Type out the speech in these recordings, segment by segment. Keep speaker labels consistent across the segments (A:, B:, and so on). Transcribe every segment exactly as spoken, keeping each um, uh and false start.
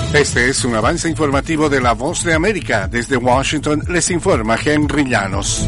A: Este es un avance informativo de La Voz de América. Desde Washington les informa Henry Llanos.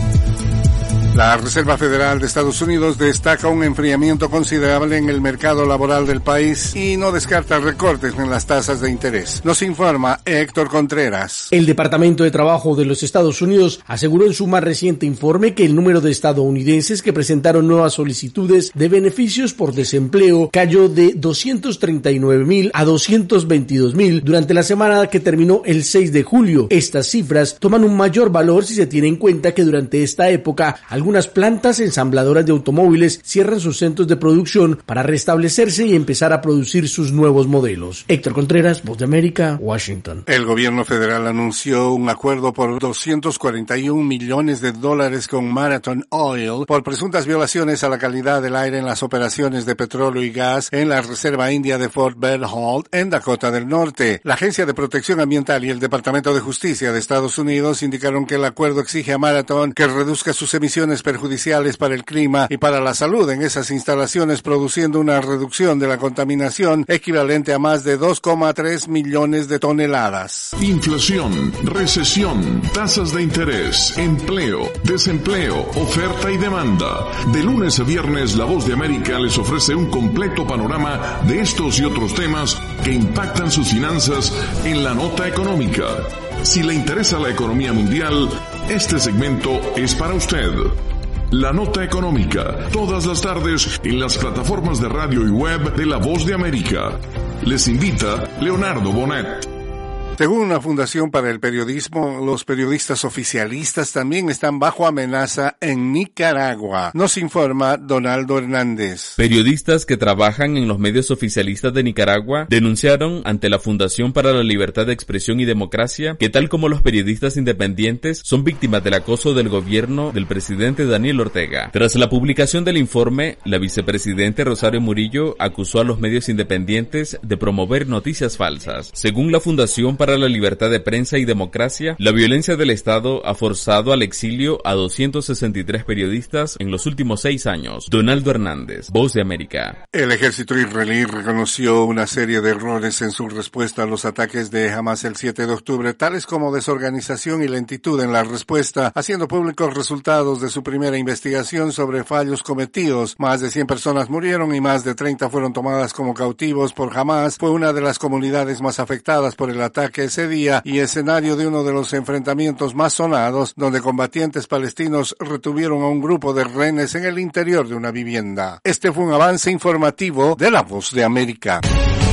A: La Reserva Federal de Estados Unidos destaca un enfriamiento considerable en el mercado laboral del país y no descarta recortes en las tasas de interés. Nos informa Héctor Contreras.
B: El Departamento de Trabajo de los Estados Unidos aseguró en su más reciente informe que el número de estadounidenses que presentaron nuevas solicitudes de beneficios por desempleo cayó de doscientos treinta y nueve mil a doscientos veintidós mil durante la semana que terminó el seis de julio. Estas cifras toman un mayor valor si se tiene en cuenta que durante esta época algunas plantas ensambladoras de automóviles cierran sus centros de producción para restablecerse y empezar a producir sus nuevos modelos. Héctor Contreras, Voz de América, Washington.
A: El gobierno federal anunció un acuerdo por doscientos cuarenta y un millones de dólares con Marathon Oil por presuntas violaciones a la calidad del aire en las operaciones de petróleo y gas en la Reserva India de Fort Berthold, en Dakota del Norte. La Agencia de Protección Ambiental y el Departamento de Justicia de Estados Unidos indicaron que el acuerdo exige a Marathon que reduzca sus emisiones perjudiciales para el clima y para la salud en esas instalaciones, produciendo una reducción de la contaminación equivalente a más de dos coma tres millones de toneladas.
C: Inflación, recesión, tasas de interés, empleo, desempleo, oferta y demanda. De lunes a viernes, La Voz de América les ofrece un completo panorama de estos y otros temas que impactan sus finanzas en la nota económica. Si le interesa la economía mundial, este segmento es para usted. La nota económica, todas las tardes en las plataformas de radio y web de La Voz de América. Les invita Leonardo Bonet.
A: Según una fundación para el periodismo, los periodistas oficialistas también están bajo amenaza en Nicaragua. Nos informa Donaldo Hernández.
D: Periodistas que trabajan en los medios oficialistas de Nicaragua denunciaron ante la Fundación para la Libertad de Expresión y Democracia que, tal como los periodistas independientes, son víctimas del acoso del gobierno del presidente Daniel Ortega. Tras la publicación del informe, la vicepresidenta Rosario Murillo acusó a los medios independientes de promover noticias falsas. Según la Fundación para la Libertad de Prensa y Democracia, la violencia del Estado ha forzado al exilio a doscientos sesenta y tres periodistas en los últimos seis años. Donaldo Hernández, Voz de América.
A: El ejército israelí reconoció una serie de errores en su respuesta a los ataques de Hamas el siete de octubre, tales como desorganización y lentitud en la respuesta, haciendo públicos resultados de su primera investigación sobre fallos cometidos. Más de cien personas murieron y más de treinta fueron tomadas como cautivos por Hamas. Fue una de las comunidades más afectadas por el ataque ese día y escenario de uno de los enfrentamientos más sonados, donde combatientes palestinos retuvieron a un grupo de rehenes en el interior de una vivienda. Este fue un avance informativo de La Voz de América.